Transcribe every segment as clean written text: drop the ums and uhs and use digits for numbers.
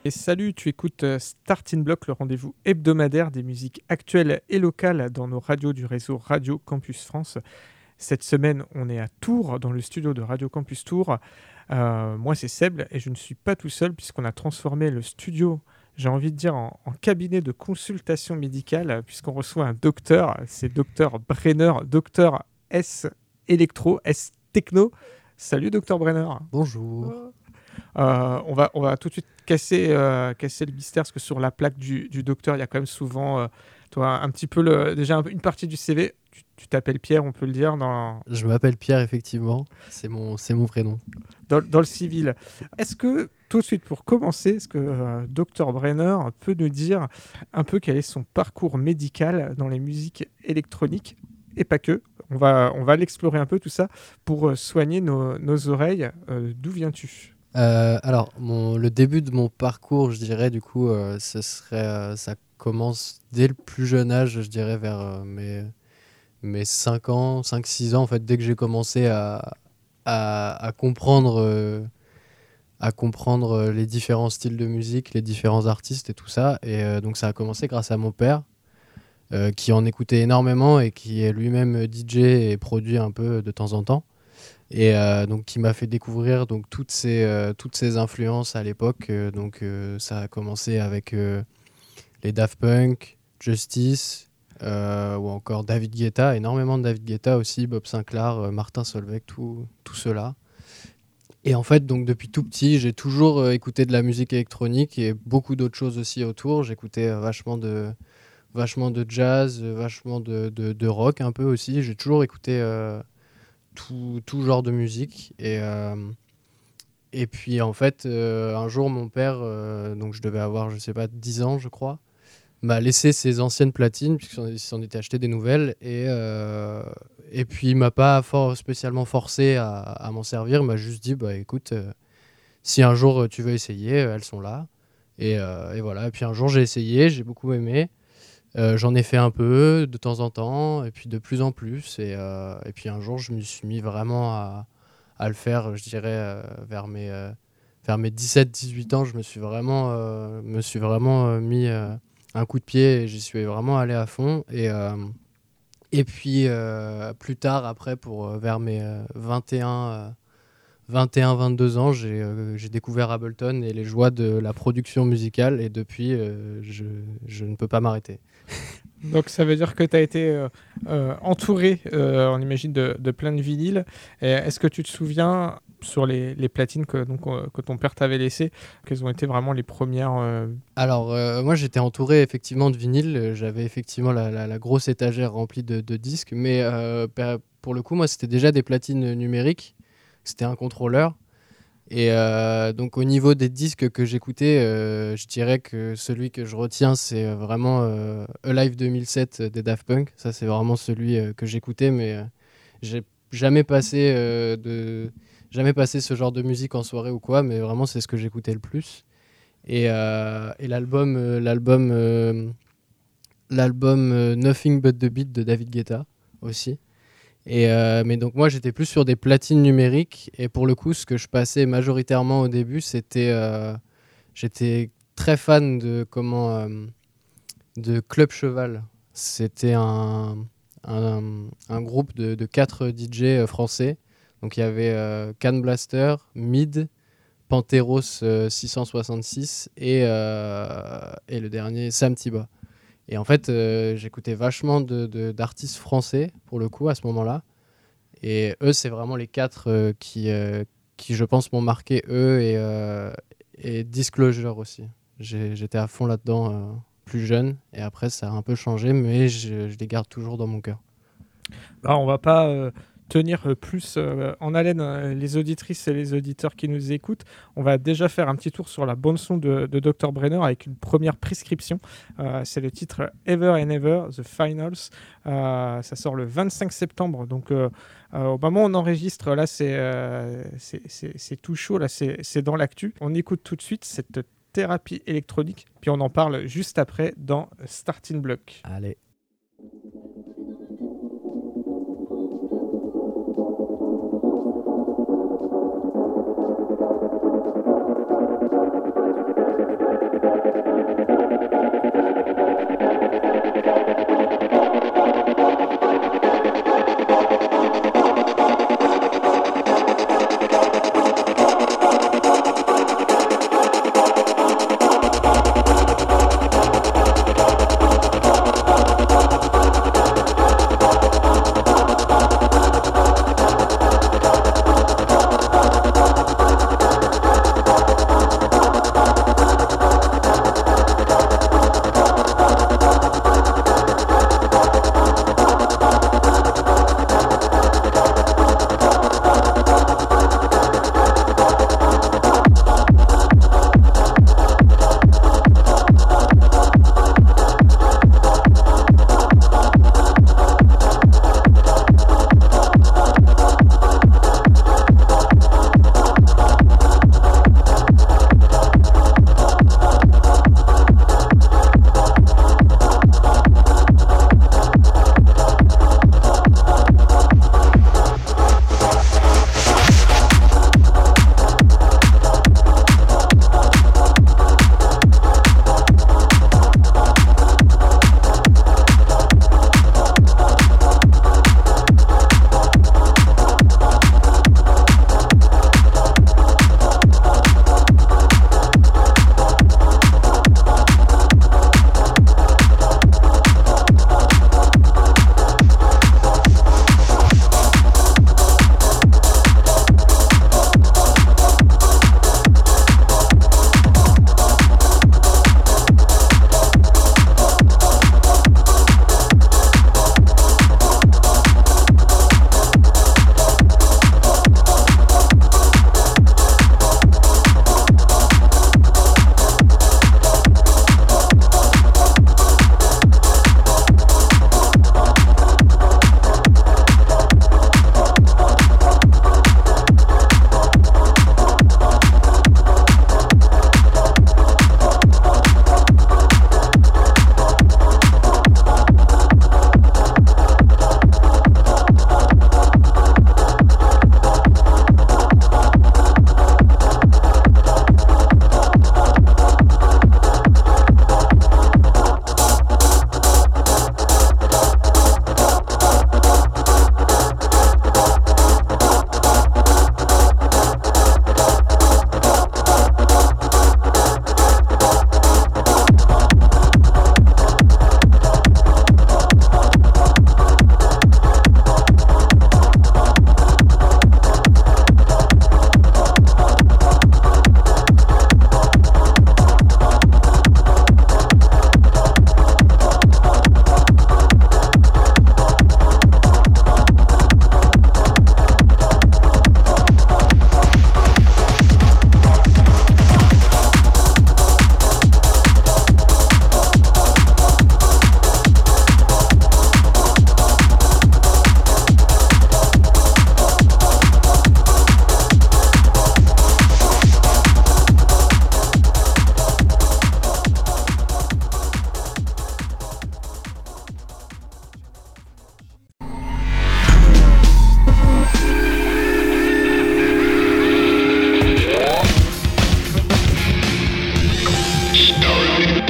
Et salut, tu écoutes Starting Block, le rendez-vous hebdomadaire des musiques actuelles et locales dans nos radios du réseau Radio Campus France. Cette semaine, on est à Tours, dans le studio de Radio Campus Tours. Moi, c'est Seb et je ne suis pas tout seul puisqu'on a transformé le studio, j'ai envie de dire, en cabinet de consultation médicale puisqu'on reçoit un docteur, c'est docteur Brenner, docteur S électro, S techno. Salut docteur Brenner. Bonjour. On va tout de suite casser le mystère parce que sur la plaque du docteur, il y a quand même souvent un petit peu déjà une partie du CV. Tu t'appelles Pierre, on peut le dire Je m'appelle Pierre, effectivement. C'est mon prénom. Dans le civil. Est-ce que, tout de suite, pour commencer, est-ce que Dr Brenner peut nous dire un peu quel est son parcours médical dans les musiques électroniques et pas que? On va l'explorer un peu tout ça pour soigner nos oreilles. D'où viens-tu? Alors, le début de mon parcours, je dirais, du coup, ça commence dès le plus jeune âge, je dirais, vers mes 5-6 ans, en fait, dès que j'ai commencé à comprendre les différents styles de musique, les différents artistes et tout ça. Et donc, ça a commencé grâce à mon père, qui en écoutait énormément et qui est lui-même DJ et produit un peu de temps en temps. Et donc qui m'a fait découvrir donc toutes ces influences à l'époque. Ça a commencé avec les Daft Punk, Justice, ou encore David Guetta, énormément de David Guetta aussi, Bob Sinclair, Martin Solveig, tout cela. Et en fait, donc depuis tout petit, j'ai toujours écouté de la musique électronique et beaucoup d'autres choses aussi autour. J'écoutais vachement de jazz, vachement de rock un peu aussi. J'ai toujours écouté tout genre de musique. Et puis en fait, un jour, mon père, donc je devais avoir, je sais pas, 10 ans, je crois, m'a laissé ses anciennes platines, puisqu'il s'en était acheté des nouvelles. Et puis il m'a pas spécialement forcé à m'en servir. Il m'a juste dit, bah écoute, si un jour tu veux essayer, elles sont là. Et voilà. Et puis un jour, j'ai essayé, j'ai beaucoup aimé. J'en ai fait un peu de temps en temps, et puis de plus en plus. Et puis un jour, je me suis mis vraiment à le faire, je dirais, vers mes 17-18 ans. Je me suis vraiment mis un coup de pied et j'y suis vraiment allé à fond. Et puis plus tard, après, vers mes 21-22 ans, j'ai découvert Ableton et les joies de la production musicale. Et depuis, je ne peux pas m'arrêter. Donc ça veut dire que tu as été entouré, on imagine, de plein de vinyles. Et est-ce que tu te souviens, sur les platines que ton père t'avait laissées, quelles ont été vraiment les premières Alors, moi, j'étais entouré effectivement de vinyles. J'avais effectivement la grosse étagère remplie de disques. Mais pour le coup, moi, c'était déjà des platines numériques. C'était un contrôleur. Et donc au niveau des disques que j'écoutais, je dirais que celui que je retiens, c'est vraiment Alive 2007 des Daft Punk. Ça, c'est vraiment celui que j'écoutais, mais j'ai jamais passé ce genre de musique en soirée ou quoi, mais vraiment c'est ce que j'écoutais le plus. Et l'album Nothing But The Beat de David Guetta aussi. Mais donc moi j'étais plus sur des platines numériques, et pour le coup ce que je passais majoritairement au début, j'étais très fan de Club Cheval. C'était un groupe de 4 DJ français. Donc il y avait Can Blaster, Mid, Panteros 666 et le dernier Sam Tiba. Et en fait, j'écoutais vachement d'artistes français, pour le coup, à ce moment-là. Et eux, c'est vraiment les 4 qui, je pense, m'ont marqué, eux, et Disclosure aussi. J'étais à fond là-dedans, plus jeune. Et après, ça a un peu changé, mais je les garde toujours dans mon cœur. Alors, on va pas tenir plus en haleine les auditrices et les auditeurs qui nous écoutent. On va déjà faire un petit tour sur la bande-son de Dr Brenner avec une première prescription. C'est le titre Ever and Ever, The Finals. Ça sort le 25 septembre. Donc, au moment où on enregistre, là, c'est tout chaud. Là, c'est dans l'actu. On écoute tout de suite cette thérapie électronique. Puis on en parle juste après dans Starting Block. Allez.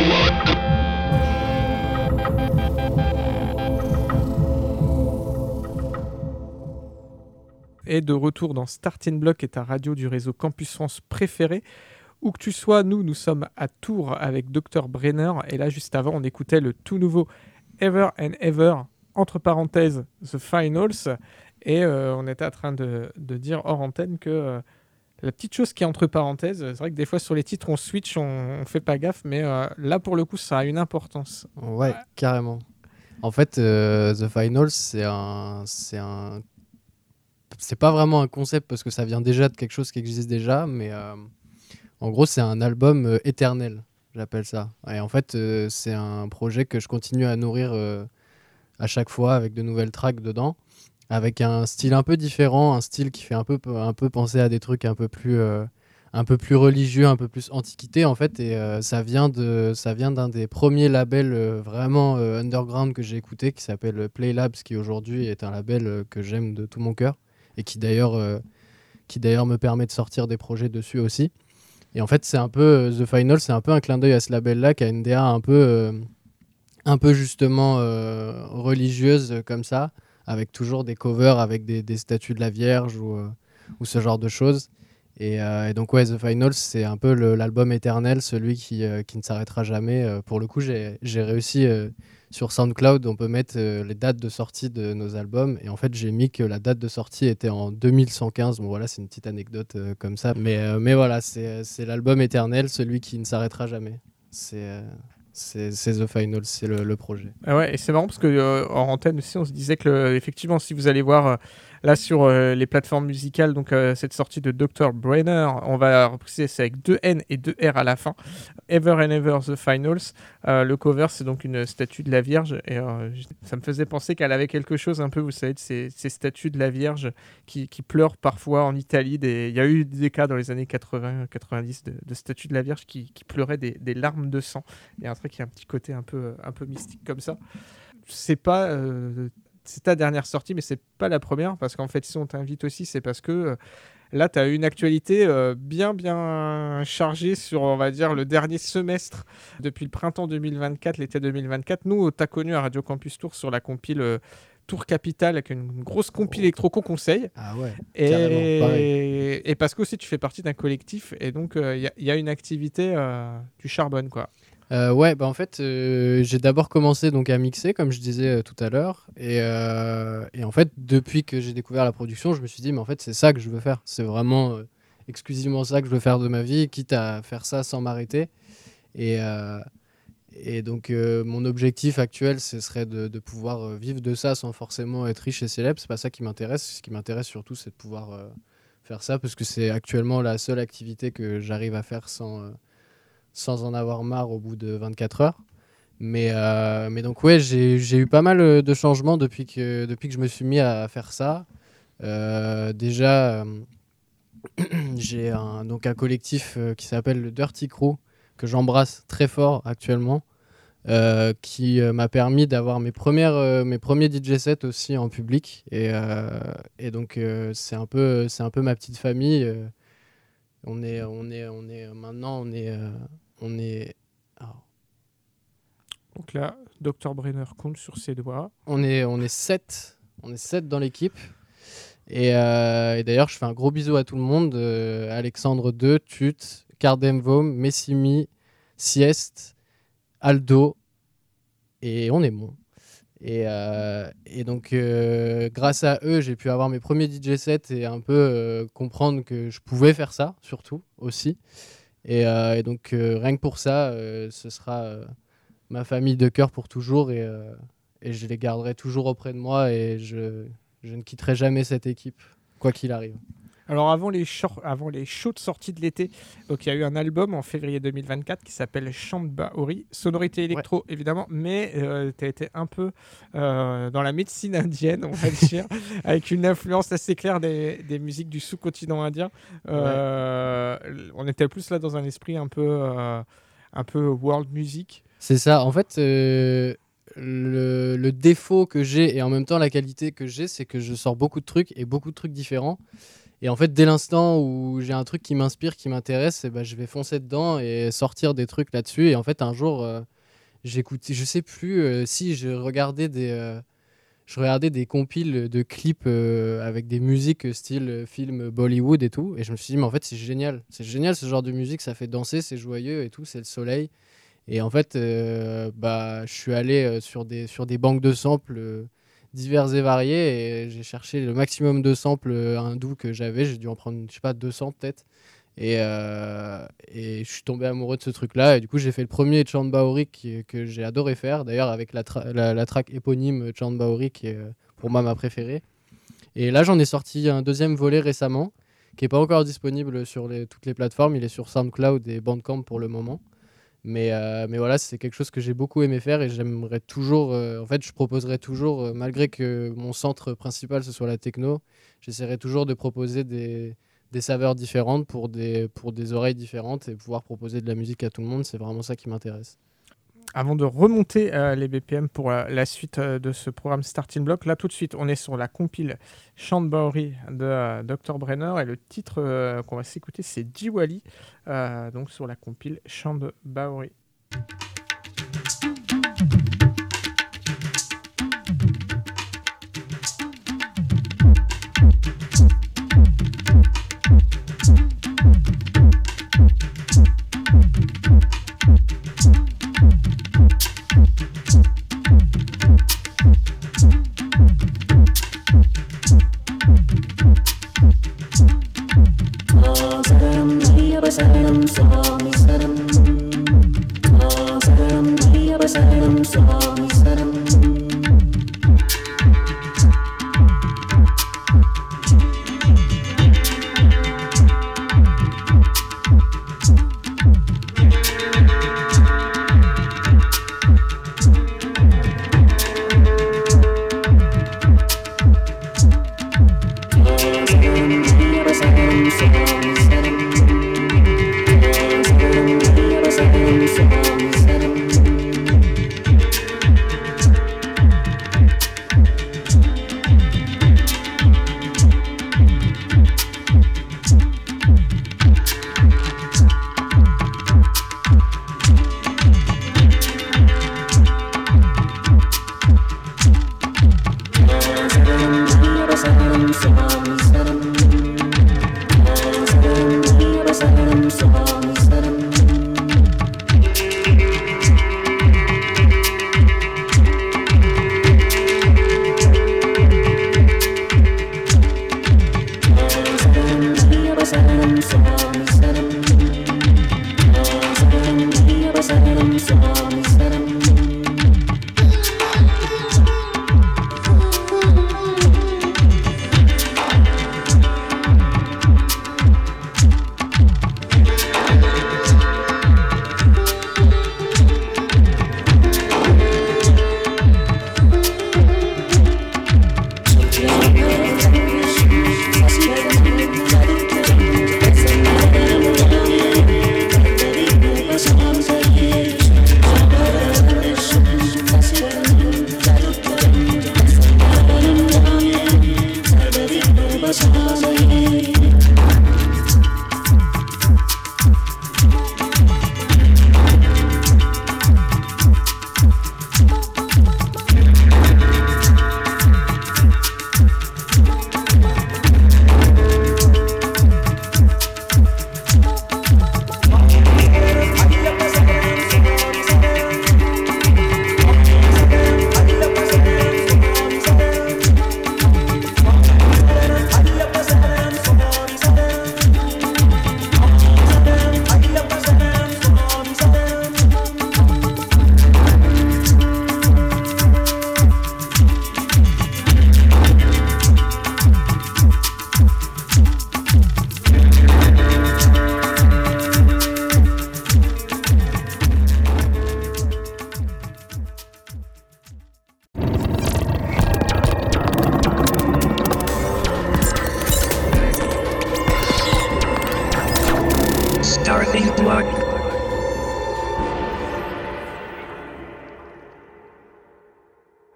Et de retour dans Starting Block, et ta radio du réseau Campus France préférée. Où que tu sois, nous sommes à Tours avec Dr Brenner. Et là, juste avant, on écoutait le tout nouveau Ever and Ever, entre parenthèses, The Finals. Et on était en train de dire hors antenne que la petite chose qui est entre parenthèses, c'est vrai que des fois sur les titres, on switch, on fait pas gaffe. Mais là, pour le coup, ça a une importance. Ouais, carrément. En fait, The Finals, c'est pas vraiment un concept parce que ça vient déjà de quelque chose qui existe déjà, mais en gros, c'est un album éternel, j'appelle ça. Et en fait, c'est un projet que je continue à nourrir à chaque fois avec de nouvelles tracks dedans, avec un style un peu différent, un style qui fait un peu penser à des trucs un peu plus religieux, un peu plus antiquité en fait. Et ça vient d'un des premiers labels vraiment underground que j'ai écouté, qui s'appelle Playlabs, qui aujourd'hui est un label que j'aime de tout mon cœur et qui d'ailleurs me permet de sortir des projets dessus aussi. Et en fait, c'est un peu The Final, c'est un peu un clin d'œil à ce label-là qui a une DA un peu justement religieuse comme ça, avec toujours des covers avec des statues de la Vierge ou ce genre de choses. Et donc ouais, The Final, c'est un peu l'album éternel, celui qui ne s'arrêtera jamais. Pour le coup, j'ai réussi sur SoundCloud, on peut mettre les dates de sortie de nos albums. Et en fait, j'ai mis que la date de sortie était en 2115. Bon voilà, c'est une petite anecdote comme ça. Mais voilà, c'est l'album éternel, celui qui ne s'arrêtera jamais. C'est The Final, c'est le projet. Ah ouais, et c'est marrant parce que en antenne aussi, on se disait que effectivement, si vous allez voir là sur les plateformes musicales, donc cette sortie de Dr Brenner, on va repréciser, c'est avec 2 N et 2 R à la fin. Ever and Ever The Finals. Le cover, c'est donc une statue de la Vierge, et ça me faisait penser qu'elle avait quelque chose un peu, vous savez, de ces statues de la Vierge qui pleurent parfois en Italie. Il y a eu des cas dans les années 80-90 de statues de la Vierge qui pleuraient des larmes de sang. Il y a un truc qui a un petit côté un peu mystique comme ça. C'est pas c'est ta dernière sortie, mais c'est pas la première, parce qu'en fait, si on t'invite aussi, c'est parce que là, tu as une actualité bien chargée sur, on va dire, le dernier semestre, depuis le printemps 2024, l'été 2024. Nous, t'as connu à Radio Campus Tours sur la compile Tour Capitale, avec une grosse compile électro qu'on conseille. Ah ouais, carrément, pareil. Et parce que aussi, tu fais partie d'un collectif, et donc il y a une activité, tu charbonnes, quoi. Ouais, bah en fait, j'ai d'abord commencé donc à mixer, comme je disais tout à l'heure, et en fait, depuis que j'ai découvert la production, je me suis dit, mais en fait, c'est ça que je veux faire. C'est vraiment exclusivement ça que je veux faire de ma vie, quitte à faire ça sans m'arrêter. Et donc, mon objectif actuel, ce serait de pouvoir vivre de ça sans forcément être riche et célèbre. C'est pas ça qui m'intéresse. Ce qui m'intéresse surtout, c'est de pouvoir faire ça, parce que c'est actuellement la seule activité que j'arrive à faire sans en avoir marre au bout de 24 heures. Mais donc ouais, j'ai eu pas mal de changements depuis que je me suis mis à faire ça. Déjà, j'ai un collectif qui s'appelle le Dirty Crew, que j'embrasse très fort actuellement, qui m'a permis d'avoir mes premiers DJ sets aussi en public. Et donc c'est un peu ma petite famille. Maintenant on est alors, Donc là, Dr Brenner compte sur ses doigts. on est 7 dans l'équipe. Et d'ailleurs, je fais un gros bisou à tout le monde. Alexandre 2, Tut, Cardemvom, Messimi, Sieste, Aldo, et on est bon. Et donc, grâce à eux, j'ai pu avoir mes premiers DJ sets et un peu comprendre que je pouvais faire ça, surtout, aussi. Et donc, rien que pour ça, ce sera ma famille de cœur pour toujours, et je les garderai toujours auprès de moi, et je ne quitterai jamais cette équipe, quoi qu'il arrive. Alors avant les chaudes sorties de l'été, donc il y a eu un album en février 2024 qui s'appelle Shambhaori, sonorité électro évidemment, mais tu as été un peu dans la médecine indienne, on va dire, avec une influence assez claire des musiques du sous-continent indien. On était plus là dans un esprit un peu world music. C'est ça, en fait, le défaut que j'ai et en même temps la qualité que j'ai, c'est que je sors beaucoup de trucs différents. Et en fait, dès l'instant où j'ai un truc qui m'inspire, qui m'intéresse, et ben, je vais foncer dedans et sortir des trucs là-dessus. Et en fait, un jour, j'écoutais, je sais plus si je regardais des compiles de clips avec des musiques style film Bollywood et tout. Et je me suis dit, mais en fait, c'est génial. C'est génial ce genre de musique, ça fait danser, c'est joyeux et tout, c'est le soleil. Et en fait, je suis allé sur des banques de samples divers et variés et j'ai cherché le maximum de samples hindous que j'avais. J'ai dû en prendre, je sais pas, 200 peut-être. Et je suis tombé amoureux de ce truc-là. Et du coup, j'ai fait le premier Chant Baori que j'ai adoré faire. D'ailleurs, avec la track éponyme Chant Baori, qui est pour moi ma préférée. Et là, j'en ai sorti un deuxième volet récemment, qui n'est pas encore disponible sur toutes les plateformes. Il est sur SoundCloud et Bandcamp pour le moment. Mais voilà, c'est quelque chose que j'ai beaucoup aimé faire et j'aimerais toujours. En fait, je proposerai toujours, malgré que mon centre principal ce soit la techno, j'essaierai toujours de proposer des saveurs différentes pour des oreilles différentes et pouvoir proposer de la musique à tout le monde. C'est vraiment ça qui m'intéresse. Avant de remonter les BPM pour la suite de ce programme Starting Block, là tout de suite, on est sur la compile Chant Baori de Dr Brenner et le titre qu'on va s'écouter, c'est Diwali, donc sur la compile Chant Baori.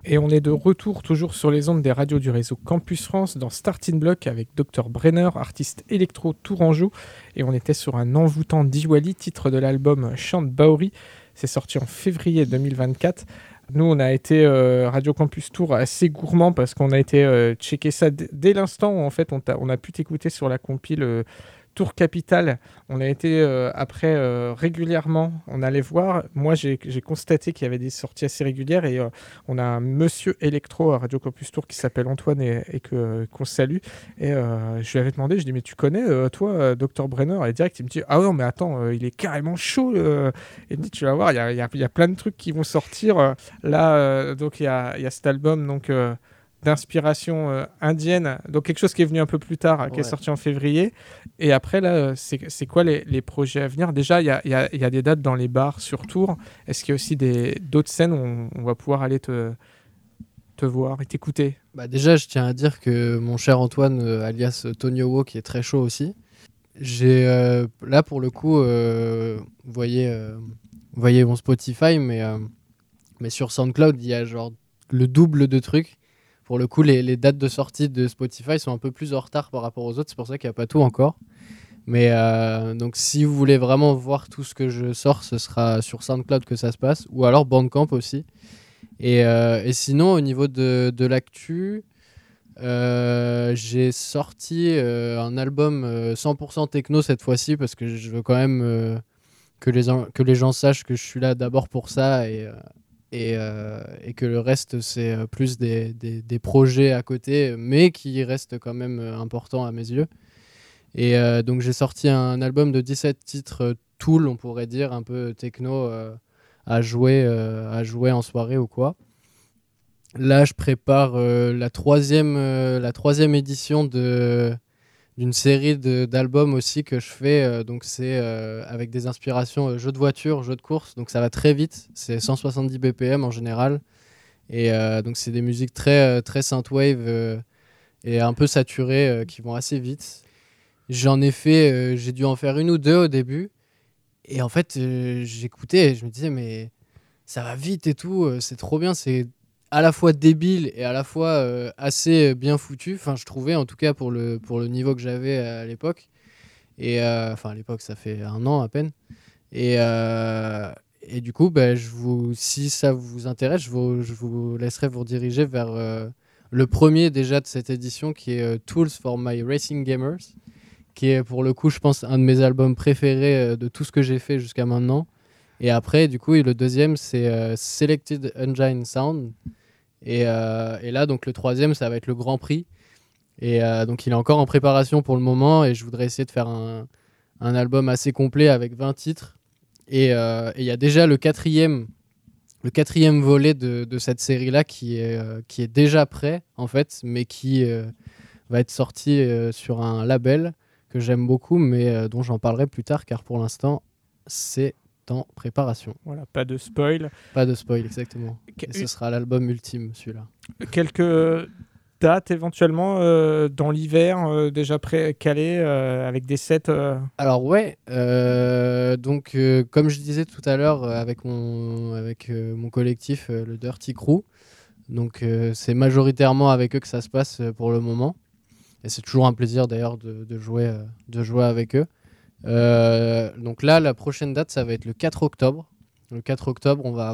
Et on est de retour toujours sur les ondes des radios du réseau Campus France dans Starting Block avec Dr Brenner, artiste électro tourangeau. Et on était sur un envoûtant Diwali, titre de l'album Chant Baori. C'est sorti en février 2024. Nous, on a été Radio Campus Tour assez gourmand parce qu'on a été checker ça dès l'instant où en fait, on a pu t'écouter sur la compile Tour Capital. On a été après régulièrement, on allait voir. Moi, j'ai constaté qu'il y avait des sorties assez régulières et on a un monsieur électro à Radio Campus Tour qui s'appelle Antoine et qu'on salue. Et je lui avais demandé, je lui ai dit, mais tu connais, toi, Dr Brenner? Et direct, il me dit, ah non, mais attends, il est carrément chaud. Il me dit, tu vas voir, il y a plein de trucs qui vont sortir. Là, donc, il y a cet album, donc... d'inspiration indienne, donc quelque chose qui est venu un peu plus tard, qui est sorti en février. Et après, là, c'est quoi les projets à venir? Déjà, il y a des dates dans les bars sur Tours. Est-ce qu'il y a aussi d'autres scènes où on va pouvoir aller te voir et t'écouter? Bah déjà, je tiens à dire que mon cher Antoine, alias Tonio Wo, qui est très chaud aussi, j'ai là pour le coup, vous voyez mon Spotify, mais sur SoundCloud, il y a genre le double de trucs. Pour le coup, les dates de sortie de Spotify sont un peu plus en retard par rapport aux autres. C'est pour ça qu'il n'y a pas tout encore. Mais donc, si vous voulez vraiment voir tout ce que je sors, ce sera sur SoundCloud que ça se passe. Ou alors Bandcamp aussi. Et sinon, au niveau de l'actu, j'ai sorti un album 100% techno cette fois-ci parce que je veux quand même que les gens sachent que je suis là d'abord pour ça et que le reste c'est plus des projets à côté mais qui restent quand même importants à mes yeux. Et donc j'ai sorti un album de 17 titres Tool, on pourrait dire, un peu techno à jouer en soirée ou quoi. Là je prépare la troisième édition d'une série d'albums aussi que je fais, donc c'est avec des inspirations jeux de voiture, jeux de course, donc ça va très vite, c'est 170 BPM en général, et donc c'est des musiques très synthwave et un peu saturées qui vont assez vite. J'ai dû en faire une ou deux au début, et en fait j'écoutais et je me disais mais ça va vite et tout, c'est trop bien, c'est à la fois débile et à la fois assez bien foutu, enfin je trouvais, en tout cas pour le niveau que j'avais à l'époque. Et enfin à l'époque, ça fait 1 an à peine. Et du coup, si ça vous intéresse, je vous laisserai vous rediriger vers le premier déjà de cette édition qui est Tools for My Racing Gamers, qui est pour le coup, je pense, un de mes albums préférés de tout ce que j'ai fait jusqu'à maintenant. Et après, du coup, le deuxième, c'est Selected Engine Sound. Et là, donc le troisième, ça va être le Grand Prix. Et donc il est encore en préparation pour le moment. Et je voudrais essayer de faire un album assez complet avec 20 titres. Et il y a déjà le quatrième volet de cette série-là qui est déjà prêt, en fait, mais qui va être sorti sur un label que j'aime beaucoup, mais dont j'en parlerai plus tard, car pour l'instant, c'est en préparation. Voilà, pas de spoil. Pas de spoil, exactement. Et ce sera l'album ultime, celui-là. Quelques dates éventuellement dans l'hiver déjà calées avec des sets Alors ouais, donc comme je disais tout à l'heure avec mon collectif, le Dirty Crew, donc c'est majoritairement avec eux que ça se passe pour le moment. Et c'est toujours un plaisir d'ailleurs de jouer avec eux. Donc là, la prochaine date, ça va être le 4 octobre. Le 4 octobre, on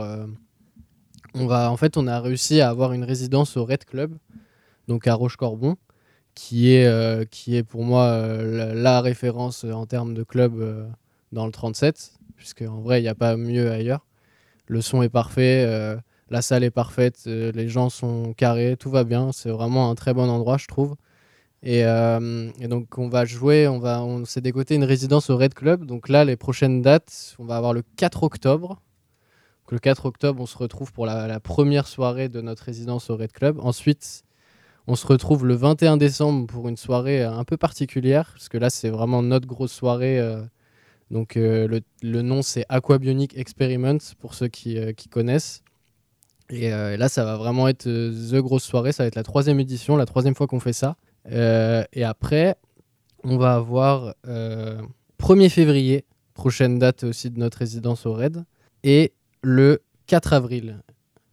a réussi à avoir une résidence au Red Club, donc à Rochecorbon, qui est pour moi la référence en termes de club dans le 37, puisque en vrai, il n'y a pas mieux ailleurs. Le son est parfait, la salle est parfaite, les gens sont carrés, tout va bien. C'est vraiment un très bon endroit, je trouve. Et donc on va jouer, on s'est dégoté une résidence au Red Club. Donc là, les prochaines dates, on va avoir le 4 octobre. Donc le 4 octobre, on se retrouve pour la première soirée de notre résidence au Red Club. Ensuite, on se retrouve le 21 décembre pour une soirée un peu particulière, parce que là, c'est vraiment notre grosse soirée. Donc le nom, c'est Aquabionic Experiment, pour ceux qui connaissent. Et là, ça va vraiment être the grosse soirée. Ça va être la 3e édition, la 3e fois qu'on fait ça. Et après, on va avoir 1er février, prochaine date aussi de notre résidence au Raid, et le 4 avril.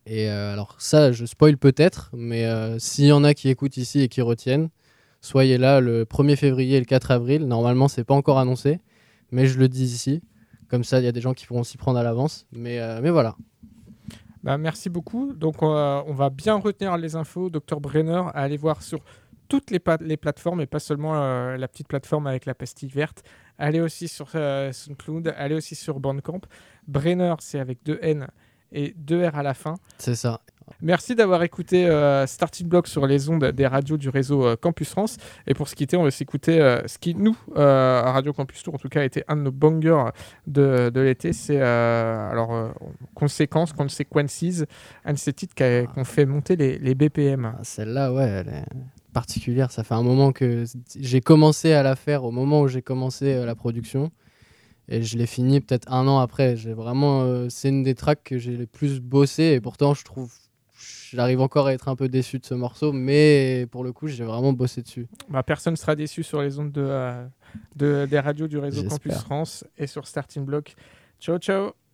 Et alors ça, je spoil peut-être, mais s'il y en a qui écoutent ici et qui retiennent, soyez là le 1er février et le 4 avril. Normalement, c'est pas encore annoncé, mais je le dis ici. Comme ça, il y a des gens qui pourront s'y prendre à l'avance. Mais voilà. Bah, merci beaucoup. Donc, on va bien retenir les infos. Dr Brenner, à aller voir sur toutes les plateformes et pas seulement la petite plateforme avec la pastille verte. Allez aussi sur SoundCloud, allez aussi sur Bandcamp. Brenner, c'est avec 2 N et 2 R à la fin. C'est ça. Merci d'avoir écouté Starting Block sur les ondes des radios du réseau Campus France. Et pour se quitter, on va s'écouter ce qui, nous, à Radio Campus Tour, en tout cas, a été un de nos bangers de l'été. C'est Consequences, un de ces titres qui ont fait monter les BPM. Celle-là, ouais, elle est particulière. Ça fait un moment que j'ai commencé à la faire au moment où j'ai commencé la production. Et je l'ai fini peut-être 1 an après. C'est une des tracks que j'ai le plus bossé. Et pourtant, j'arrive encore à être un peu déçu de ce morceau. Mais pour le coup, j'ai vraiment bossé dessus. Bah, personne ne sera déçu sur les ondes des radios du réseau Campus France et sur Starting Block. Ciao, ciao.